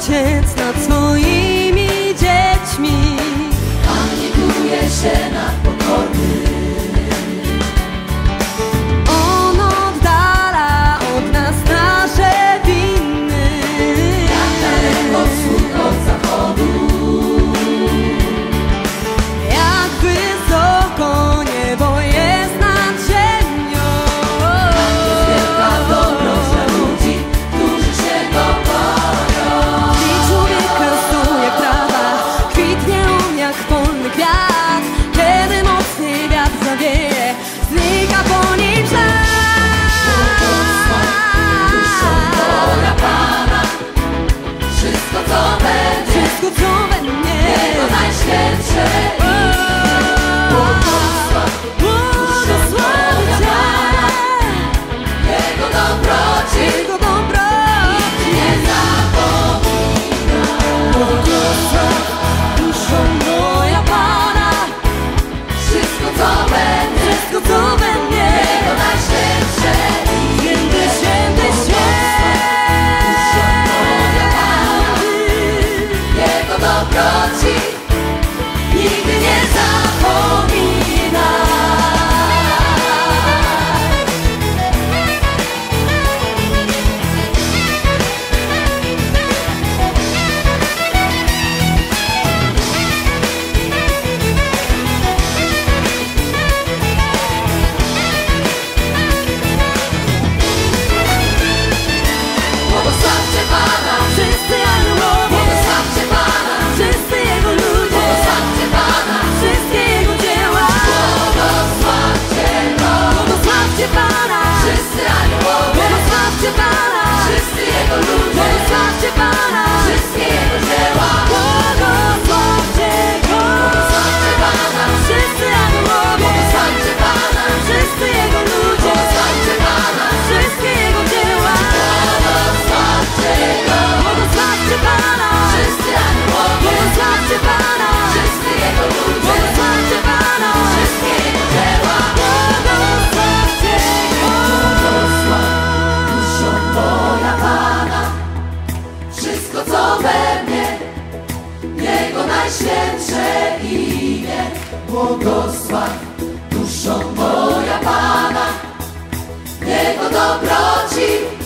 Ojciec nad swoimi dziećmi. Pan lituje się nad pokornym. On oddala od nas nasze winy. Jak daleko wschód od zachodu, Jak wysoko niebo jest nad ziemią. tak jest wielka dobroć dla ludzi, którzy się go boją. I człowieka są jak trawa, kwitnie on jak polny kwiat. Kiedy mocny wiatr zawieje, znika po nim ślad. Wola Pana, wszystko co będzie, Wszystko co we mnie, Jego najświętsze błogosławię Jego dobroci, Jego dobroci. nie zapomina. Błogosław duszą moja Pana, Wszystko co będzie, wszystko co we mnie, Jego najświętsze święty, święty, Jego dobroci nigdy nie zapomina. Błogosławcie Pana, wszyscy aniołowie, błogosławcie Pana, wszyscy Jego ludzie, błogosławcie Pana, wszystkie Jego dzieła. błogosławcie Go. Błogosławcie Pana, Wszyscy aniołowie, błogosławcie Pana, wszyscy Jego ludzie, błogosławcie Pana, wszystkie Jego dzieła. błogosławcie Go. Błogosławcie Pana, Wszyscy aniołowie, błogosławcie Pana, wszyscy Jego ludzie, błogosławcie Pana, wszystkie Jego dzieła. błogosławcie Go. Błogosławcie Pana, Wszyscy aniołowie, błogosławcie Pana, wszyscy Jego ludzie, błogosławcie Pana, wszystkie Jego dzieła. błogosławcie Go. Błogosław duszą moja Pana, wszystko co we mnie, Jego najświętsze imię. Błogosław duszą moja Pana, Jego dobroci